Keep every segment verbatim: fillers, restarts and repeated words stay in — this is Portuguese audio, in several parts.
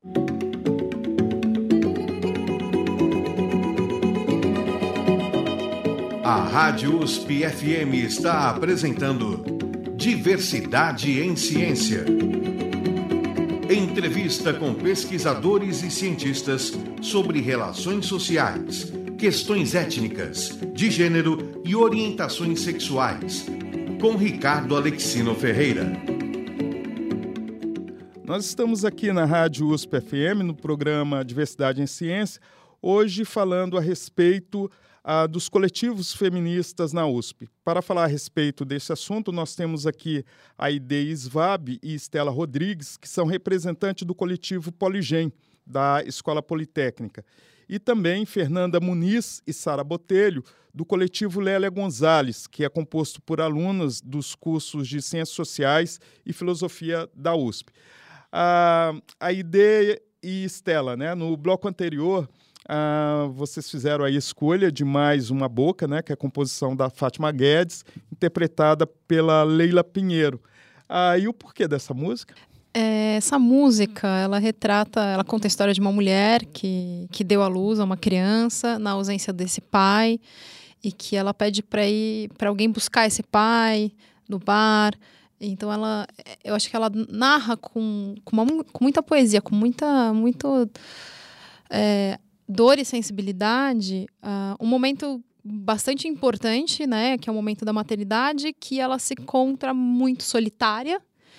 A Rádio U S P F M está apresentando Diversidade em Ciência. Entrevista com pesquisadores e cientistas sobre relações sociais, questões étnicas, de gênero e orientações sexuais, com Ricardo Alexino Ferreira. Nós estamos aqui na Rádio U S P F M, no programa Diversidade em Ciência, hoje falando a respeito ah, dos coletivos feministas na U S P. Para falar a respeito desse assunto, nós temos aqui a Aide Svab e Estela Rodrigues, que são representantes do coletivo Poligem, da Escola Politécnica. E também Fernanda Muniz e Sara Botelho, do coletivo Lélia Gonzalez, que é composto por alunas dos cursos de Ciências Sociais e Filosofia da U S P. A Aide e Estela, né, no bloco anterior, ah, vocês fizeram a escolha de Mais Uma Boca, né, que é a composição da Fátima Guedes, interpretada pela Leila Pinheiro. Ah, e o porquê dessa música? É, essa música, ela retrata, ela conta a história de uma mulher que, que deu à luz a uma criança na ausência desse pai e que ela pede para ir para alguém buscar esse pai no bar. Então ela, eu acho que ela narra com, com, uma, com muita poesia, com muita muito, é, dor e sensibilidade, uh, um momento bastante importante, né, que é o momento da maternidade, que ela se encontra muito solitária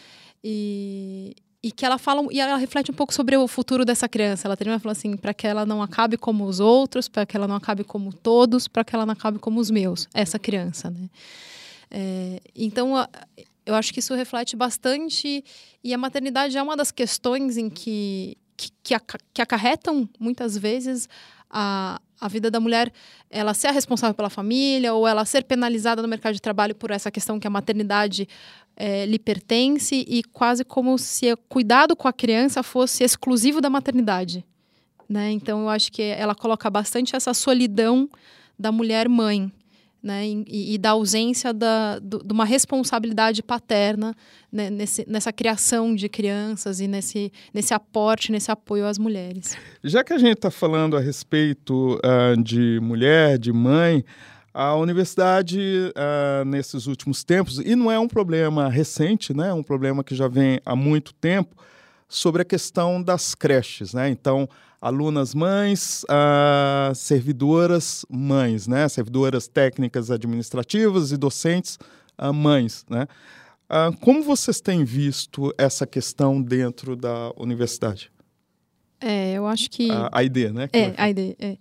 e, e que ela fala, e ela reflete um pouco sobre o futuro dessa criança. Ela termina falando assim, para que ela não acabe como os outros, para que ela não acabe como todos, para que ela não acabe como os meus, essa criança, né. É, então, a, eu acho que isso reflete bastante, e a maternidade é uma das questões em que, que, que, aca, que acarretam, muitas vezes, a, a vida da mulher, ela ser a responsável pela família, ou ela ser penalizada no mercado de trabalho por essa questão que a maternidade é, lhe pertence, e quase como se o cuidado com a criança fosse exclusivo da maternidade, né? Então, eu acho que ela coloca bastante essa solidão da mulher mãe, né, e, e da ausência da, do, de uma responsabilidade paterna, né, nesse, nessa criação de crianças e nesse, nesse aporte, nesse apoio às mulheres. Já que a gente está falando a respeito uh, de mulher, de mãe, a universidade, uh, nesses últimos tempos, e não é um problema recente, né, é um problema que já vem há muito tempo, sobre a questão das creches, né? Então, alunas mães, uh, servidoras mães, né? Servidoras técnicas administrativas e docentes uh, mães, né? Uh, como vocês têm visto essa questão dentro da universidade? É, eu acho que... A, a Aide, né? É, a Aide, é.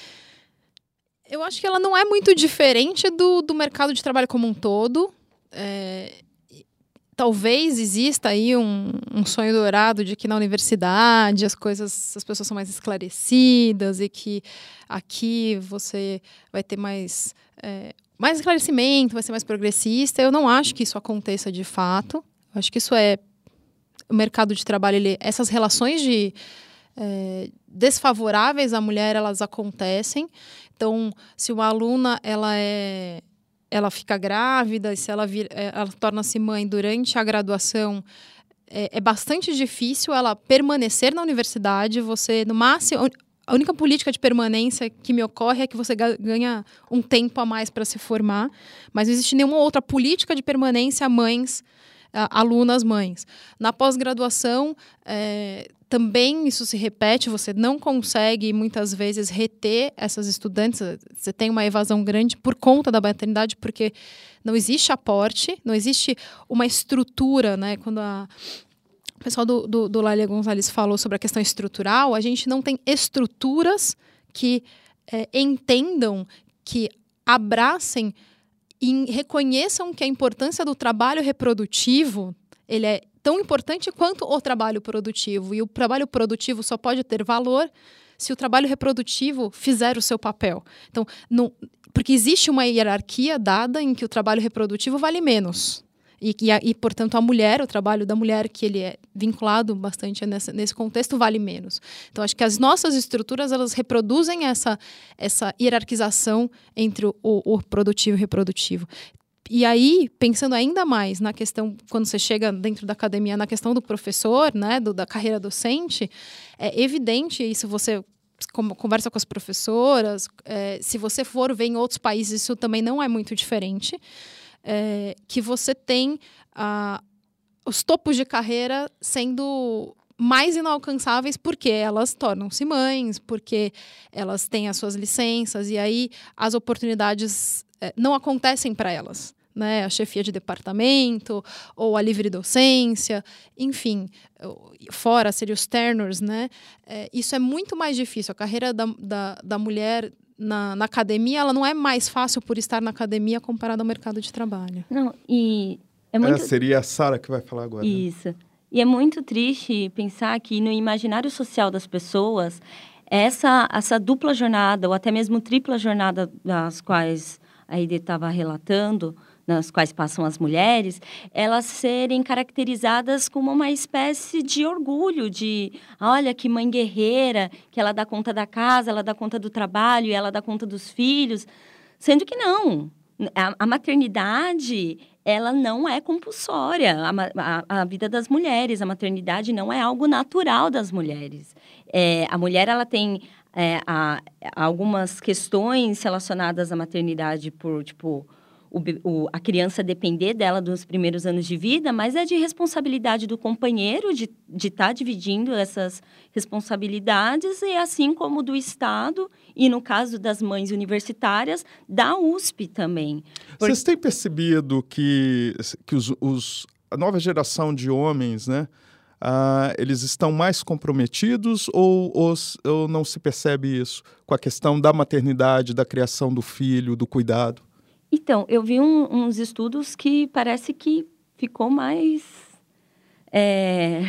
Eu acho que ela não é muito diferente do, do mercado de trabalho como um todo. É... Talvez exista aí um, um sonho dourado de que na universidade as coisas, as pessoas são mais esclarecidas e que aqui você vai ter mais, é, mais esclarecimento, vai ser mais progressista. Eu não acho que isso aconteça de fato. Eu acho que isso é... O mercado de trabalho, ele, essas relações de, é, desfavoráveis à mulher, elas acontecem. Então, se uma aluna, ela é... ela fica grávida, e se ela, vir, ela torna-se mãe durante a graduação, é, é bastante difícil ela permanecer na universidade. Você, no máximo, a única política de permanência que me ocorre é que você ganha um tempo a mais para se formar, mas não existe nenhuma outra política de permanência a mães, a, alunas mães. Na pós-graduação, é, também isso se repete, você não consegue, muitas vezes, reter essas estudantes. Você tem uma evasão grande por conta da maternidade, porque não existe aporte, não existe uma estrutura, né? Quando a, o pessoal do, do, do Lélia Gonzalez falou sobre a questão estrutural, a gente não tem estruturas que é, entendam, que abracem e reconheçam que a importância do trabalho reprodutivo, ele é tão importante quanto o trabalho produtivo. E o trabalho produtivo só pode ter valor se o trabalho reprodutivo fizer o seu papel. Então, não, porque existe uma hierarquia dada em que o trabalho reprodutivo vale menos. E, e, e, portanto, a mulher, o trabalho da mulher, que ele é vinculado bastante nessa, nesse contexto, vale menos. Então, acho que as nossas estruturas, elas reproduzem essa, essa hierarquização entre o, o produtivo e o reprodutivo. E aí, pensando ainda mais na questão, quando você chega dentro da academia, na questão do professor, né, do, da carreira docente, é evidente isso, você como, conversa com as professoras, é, se você for ver em outros países, isso também não é muito diferente, é, que você tem ah, os topos de carreira sendo mais inalcançáveis porque elas tornam-se mães, porque elas têm as suas licenças, e aí as oportunidades é, não acontecem para elas. Né, a chefia de departamento, ou a livre docência, enfim, fora seria os tenures, né? É, isso é muito mais difícil. A carreira da, da, da mulher na, na academia, ela não é mais fácil por estar na academia comparada ao mercado de trabalho. Não, e é muito... é, seria a Sara que vai falar agora. Isso. Né? E é muito triste pensar que no imaginário social das pessoas, essa, essa dupla jornada, ou até mesmo tripla jornada das quais a Aide estava relatando, nas quais passam as mulheres, elas serem caracterizadas como uma espécie de orgulho, de, olha, que mãe guerreira, que ela dá conta da casa, ela dá conta do trabalho, ela dá conta dos filhos, sendo que não. A, a maternidade, ela não é compulsória, a, a, a vida das mulheres, a maternidade não é algo natural das mulheres. É, a mulher, ela tem é, a, a algumas questões relacionadas à maternidade por, tipo... O, o, a criança depender dela nos primeiros anos de vida, mas é de responsabilidade do companheiro de estar tá dividindo essas responsabilidades, e assim como do Estado, e no caso das mães universitárias, da U S P também. Por... Vocês têm percebido que, que os, os, a nova geração de homens, né, ah, eles estão mais comprometidos ou, ou, ou não se percebe isso com a questão da maternidade, da criação do filho, do cuidado? Então, eu vi um, uns estudos que parece que ficou mais... É,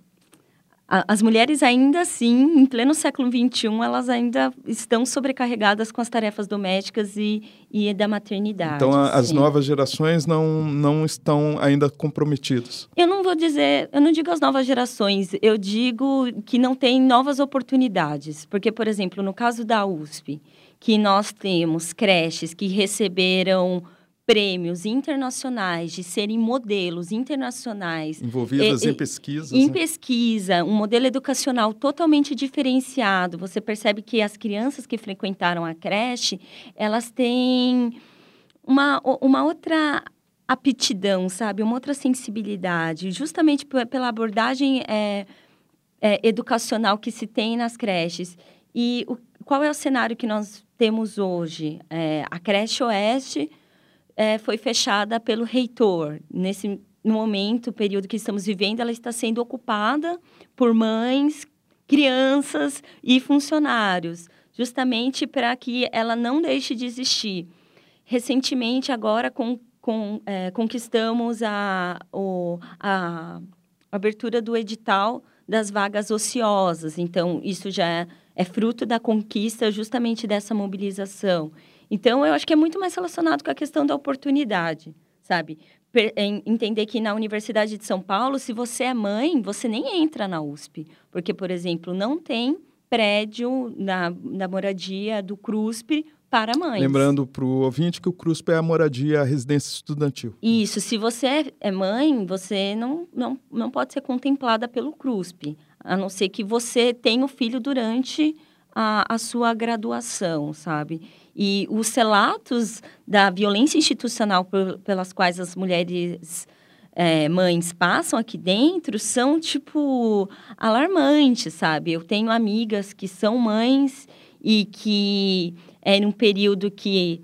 a, as mulheres ainda assim, em pleno século vinte e um, elas ainda estão sobrecarregadas com as tarefas domésticas e, e da maternidade. Então, a, as sim. novas gerações não, não estão ainda comprometidas? Eu não vou dizer... Eu não digo as novas gerações, eu digo que não tem novas oportunidades. Porque, por exemplo, no caso da U S P... que nós temos creches que receberam prêmios internacionais de serem modelos internacionais. Envolvidas e, em pesquisas. Em né? pesquisa, um modelo educacional totalmente diferenciado. Você percebe que as crianças que frequentaram a creche, elas têm uma, uma outra aptidão, sabe? Uma outra sensibilidade, justamente pela abordagem é, é, educacional que se tem nas creches. E o, qual é o cenário que nós temos hoje? É, a creche Oeste é, foi fechada pelo reitor. Nesse momento, período que estamos vivendo, ela está sendo ocupada por mães, crianças e funcionários, justamente para que ela não deixe de existir. Recentemente, agora, com, com, é, conquistamos a, o, a abertura do edital das vagas ociosas. Então, isso já é É fruto da conquista justamente dessa mobilização. Então, eu acho que é muito mais relacionado com a questão da oportunidade, sabe? Per- entender que na Universidade de São Paulo, se você é mãe, você nem entra na U S P. Porque, por exemplo, não tem prédio na, na moradia do CRUSP para mães. Lembrando para o ouvinte que o CRUSP é a moradia, a residência estudantil. Isso. Se você é mãe, você não, não, não pode ser contemplada pelo CRUSP. A não ser que você tenha o filho durante a, a sua graduação, sabe? E os relatos da violência institucional por, pelas quais as mulheres é, mães passam aqui dentro são, tipo, alarmantes, sabe? Eu tenho amigas que são mães e que é num período que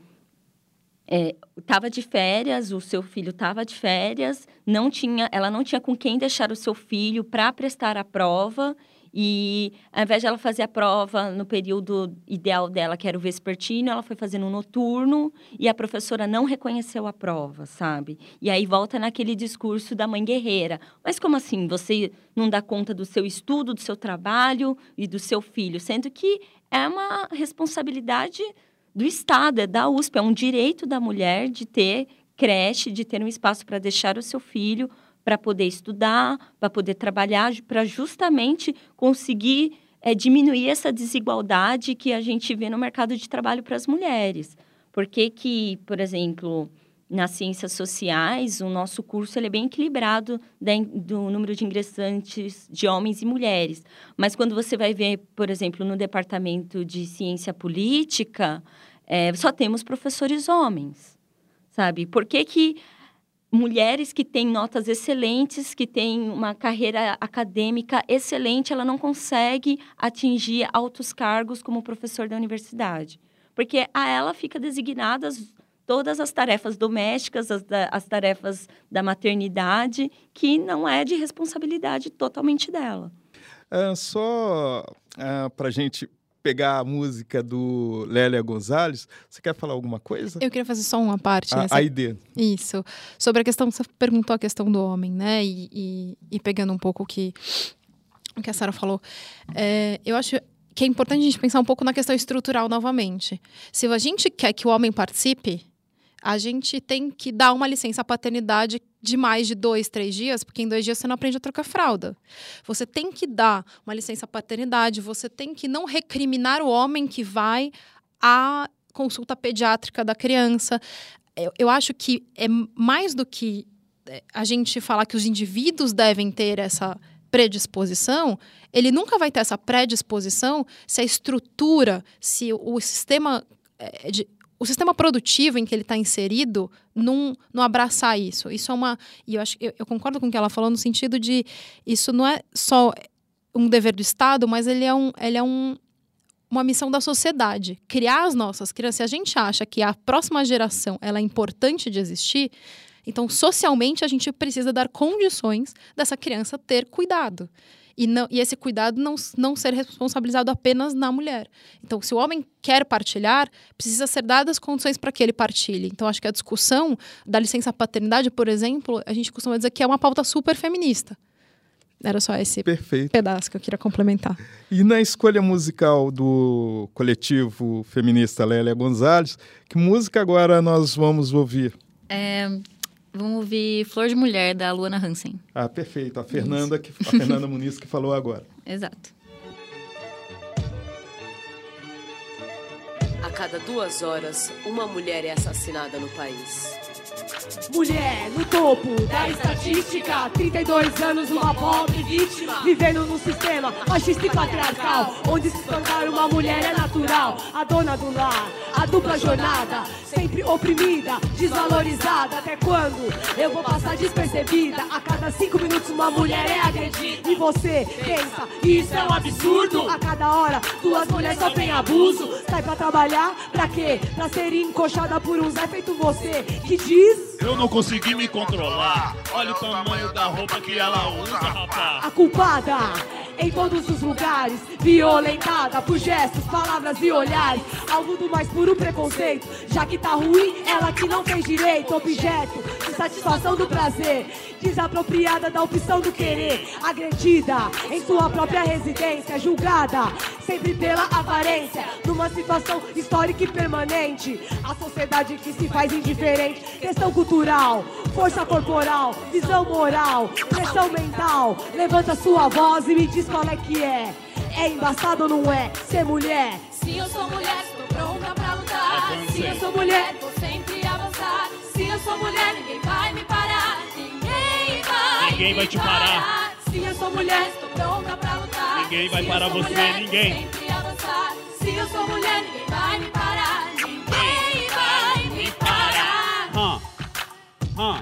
estava é, de férias, o seu filho estava de férias, não tinha, ela não tinha com quem deixar o seu filho para prestar a prova, e ao invés de ela fazer a prova no período ideal dela, que era o vespertino, ela foi fazer no noturno, e a professora não reconheceu a prova, sabe? E aí volta naquele discurso da mãe guerreira. Mas como assim? Você não dá conta do seu estudo, do seu trabalho e do seu filho? Sendo que é uma responsabilidade do Estado, é da U S P, é um direito da mulher de ter creche, de ter um espaço para deixar o seu filho, para poder estudar, para poder trabalhar, para justamente conseguir é, diminuir essa desigualdade que a gente vê no mercado de trabalho para as mulheres. Por que que, por exemplo, nas ciências sociais, o nosso curso ele é bem equilibrado do número de ingressantes de homens e mulheres. Mas quando você vai ver, por exemplo, no departamento de ciência política, é, só temos professores homens, sabe? Por que que mulheres que têm notas excelentes, que têm uma carreira acadêmica excelente, ela não consegue atingir altos cargos como professor da universidade? Porque a ela fica designadas todas as tarefas domésticas, as, as tarefas da maternidade, que não é de responsabilidade totalmente dela. É, só é, para a gente pegar a música do Lélia Gonzalez, você quer falar alguma coisa? Eu queria fazer só uma parte. A, nessa... a ideia. Isso. Sobre a questão, você perguntou a questão do homem, né? E, e, e pegando um pouco o que, o que a Sara falou. É, eu acho que é importante a gente pensar um pouco na questão estrutural novamente. Se a gente quer que o homem participe, a gente tem que dar uma licença paternidade de mais de dois, três dias, porque em dois dias você não aprende a trocar fralda. Você tem que dar uma licença paternidade, você tem que não recriminar o homem que vai à consulta pediátrica da criança. Eu, eu acho que é mais do que a gente falar que os indivíduos devem ter essa predisposição, ele nunca vai ter essa predisposição se a estrutura, se o sistema é, de o sistema produtivo em que ele está inserido não, não abraçar isso. Isso é uma... E eu, acho, eu, eu concordo com o que ela falou no sentido de... Isso não é só um dever do Estado, mas ele é, um, ele é um, uma missão da sociedade. Criar as nossas crianças. Se a gente acha que a próxima geração ela é importante de existir, então, socialmente, a gente precisa dar condições dessa criança ter cuidado. E, não, e esse cuidado não, não ser responsabilizado apenas na mulher. Então, se o homem quer partilhar, precisa ser dadas condições para que ele partilhe. Então, acho que a discussão da licença paternidade, por exemplo, a gente costuma dizer que é uma pauta super feminista. Era só esse Perfeito. pedaço que eu queria complementar. E na escolha musical do coletivo feminista Lélia Gonzalez, que música agora nós vamos ouvir? É... Vamos ouvir Flor de Mulher, da Luana Hansen. Ah, perfeito. A Fernanda, que, a Fernanda Muniz que falou agora. Exato. A cada duas horas, uma mulher é assassinada no país. Mulher no topo da estatística, trinta e dois anos, uma pobre vítima, vivendo num sistema machista e patriarcal, onde se espancar uma mulher é natural. A dona do lar, a dupla jornada, sempre oprimida, desvalorizada. Até quando eu vou passar despercebida? A cada cinco minutos uma mulher é agredida. E você pensa, isso é um absurdo? A cada hora duas mulheres sofrem abuso. Sai pra trabalhar, pra quê? Pra ser encoxada por um Zé feito você, que diz... Eu não consegui me controlar. Olha o tamanho da roupa que ela usa, rapaz. A culpada em todos os lugares, violentada por gestos, palavras e olhares, alvo do mais puro preconceito. Já que tá ruim, ela que não fez direito, objeto de satisfação do prazer, desapropriada da opção do querer, agredida em sua própria residência, julgada sempre pela aparência, numa situação histórica e permanente. A sociedade que se faz indiferente, questão cultural, força corporal, visão moral, pressão mental. Levanta sua voz e me diz qual é que é. É embaçado ou não é ser mulher? Se eu sou mulher, estou pronta pra lutar. É Se eu sou mulher, vou sempre avançar. Se eu sou mulher, ninguém vai me parar. Ninguém vai, ninguém vai te parar. parar. Se eu sou mulher, estou pronta pra lutar. Ninguém vai Se parar você, mulher, ninguém. Vou sempre avançar. Se eu sou mulher, ninguém vai me parar. Ninguém vai me parar. Hum. Hum.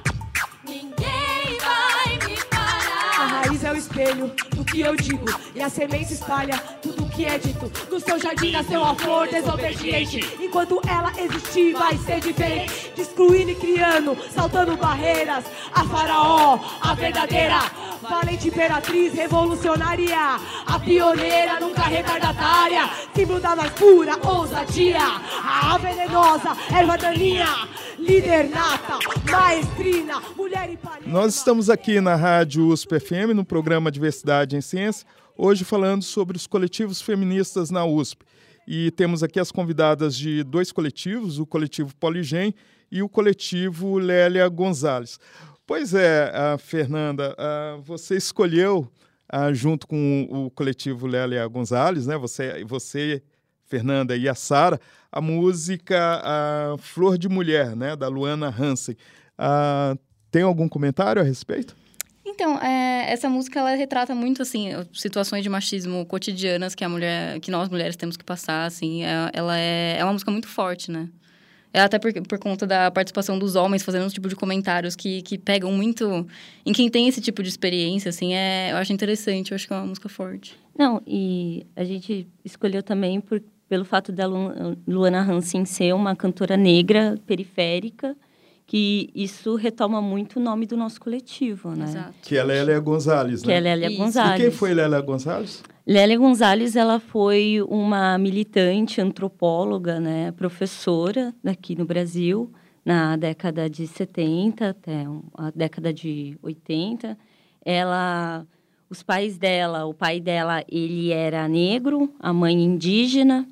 Ninguém vai me parar. A raiz é o espelho do que eu digo, e a semente espalha tudo o que é dito. No seu jardim nasceu a flor desobediente, enquanto ela existir vai ser diferente. Excluindo e criando, saltando barreiras. A faraó, a verdadeira valente imperatriz revolucionária, a pioneira, nunca retardatária, símbolo da mais pura ousadia, a venenosa erva daninha, líder nata, maestrina, mulher e palha. Nós estamos aqui na Rádio U S P F M, no programa Diversidade em Ciência, hoje falando sobre os coletivos feministas na U S P. E temos aqui as convidadas de dois coletivos, o coletivo Poligem e o coletivo Lélia Gonzalez. Pois é, a Fernanda, a, você escolheu, a, junto com o coletivo Lélia Gonzalez, né? Você, você Fernanda e a Sara, a música a Flor de Mulher, né, da Luana Hansen. Ah, tem algum comentário a respeito? Então, é, essa música, ela retrata muito, assim, situações de machismo cotidianas que a mulher, que nós mulheres temos que passar, assim. É, ela é, é uma música muito forte, né? É até por, por conta da participação dos homens fazendo um tipo de comentários que, que pegam muito em quem tem esse tipo de experiência, assim. É, eu acho interessante, eu acho que é uma música forte. Não, e a gente escolheu também por, pelo fato da Lu, Luana Hansen ser uma cantora negra periférica, que isso retoma muito o nome do nosso coletivo, né? Exato. Que é Lélia Gonzalez, né? Que é Lélia Isso. Gonzalez. E quem foi Lélia Gonzalez? Lélia Gonzalez, ela foi uma militante, antropóloga, né? Professora daqui no Brasil, na década de setenta até a década de oitenta. Ela, os pais dela, o pai dela, ele era negro, a mãe indígena.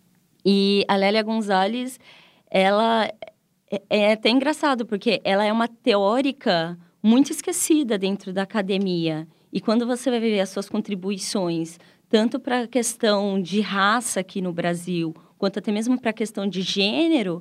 E a Lélia Gonzalez, ela... É até engraçado, porque ela é uma teórica muito esquecida dentro da academia. E quando você vai ver as suas contribuições, tanto para a questão de raça aqui no Brasil, quanto até mesmo para a questão de gênero,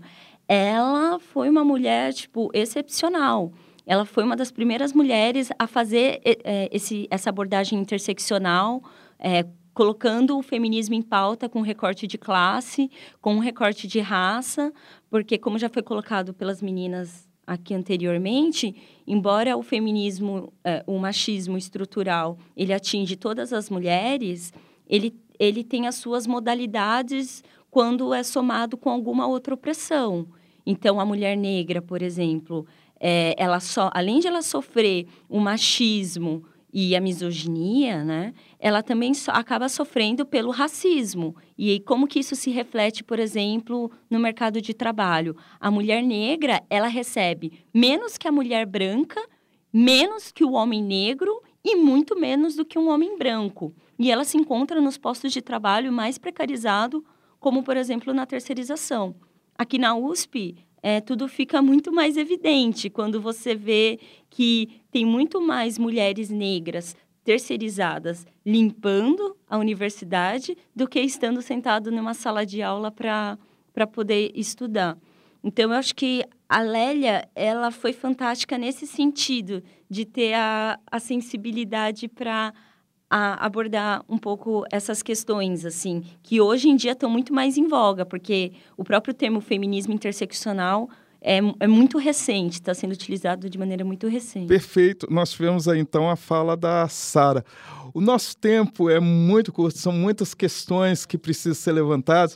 ela foi uma mulher, tipo, excepcional. Ela foi uma das primeiras mulheres a fazer é, esse, essa abordagem interseccional, é, colocando o feminismo em pauta com recorte de classe, com um recorte de raça, porque, como já foi colocado pelas meninas aqui anteriormente, embora o feminismo, eh, o machismo estrutural, ele atinge todas as mulheres, ele, ele tem as suas modalidades quando é somado com alguma outra opressão. Então, a mulher negra, por exemplo, eh, ela só, além de ela sofrer o machismo e a misoginia, né, ela também so, acaba sofrendo pelo racismo. E aí, como que isso se reflete, por exemplo, no mercado de trabalho? A mulher negra, ela recebe menos que a mulher branca, menos que o homem negro e muito menos do que um homem branco. E ela se encontra nos postos de trabalho mais precarizados, como, por exemplo, na terceirização. Aqui na U S P, é, tudo fica muito mais evidente quando você vê que tem muito mais mulheres negras terceirizadas limpando a universidade do que estando sentado numa sala de aula para para poder estudar. Então, eu acho que a Lélia, ela foi fantástica nesse sentido, de ter a, a sensibilidade para abordar um pouco essas questões, assim, que hoje em dia estão muito mais em voga, porque o próprio termo feminismo interseccional é, é muito recente, está sendo utilizado de maneira muito recente. Perfeito. Nós tivemos aí, então, a fala da Sara. O nosso tempo é muito curto, são muitas questões que precisam ser levantadas,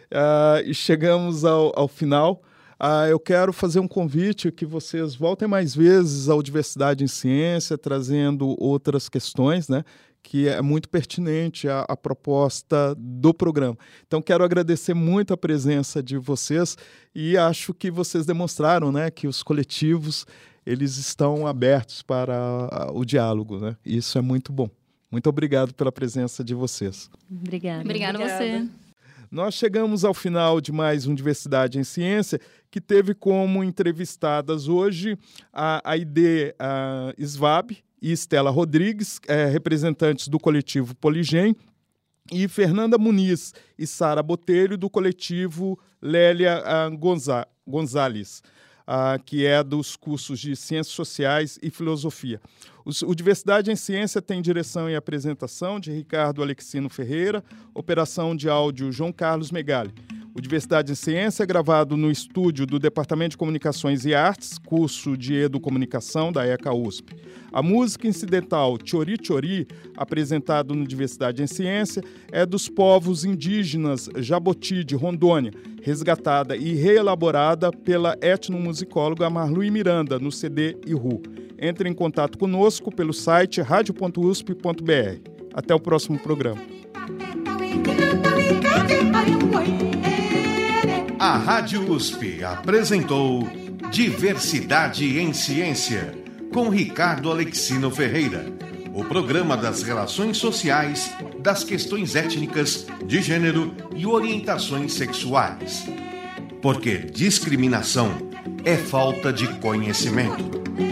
uh, e chegamos ao, ao final. Uh, eu quero fazer um convite que vocês voltem mais vezes ao Diversidade em Ciência, trazendo outras questões, né, que é muito pertinente à, à proposta do programa. Então, quero agradecer muito a presença de vocês e acho que vocês demonstraram, né, que os coletivos eles estão abertos para a, o diálogo, né? Isso é muito bom. Muito obrigado pela presença de vocês. Obrigada. Obrigada a você. Nós chegamos ao final de mais um Diversidade em Ciência, que teve como entrevistadas hoje a Aide a Svab e Estela Rodrigues, é, representantes do coletivo Poligem, e Fernanda Muniz e Sara Botelho, do coletivo Lélia Gonza- Gonzalez, uh, que é dos cursos de Ciências Sociais e Filosofia. O, o Diversidade em Ciência tem direção e apresentação de Ricardo Alexino Ferreira, operação de áudio João Carlos Megali. O Diversidade em Ciência é gravado no estúdio do Departamento de Comunicações e Artes, curso de Educomunicação da ECA U S P. A música incidental Chori Chori, apresentado no Diversidade em Ciência, é dos povos indígenas Jaboti de Rondônia, resgatada e reelaborada pela etnomusicóloga Marlui Miranda, no C D I R U. Entre em contato conosco pelo site radio ponto u s p ponto b r. Até o próximo programa. A Rádio U S P apresentou Diversidade em Ciência, com Ricardo Alexino Ferreira, o programa das relações sociais, das questões étnicas, de gênero e orientações sexuais. Porque discriminação é falta de conhecimento.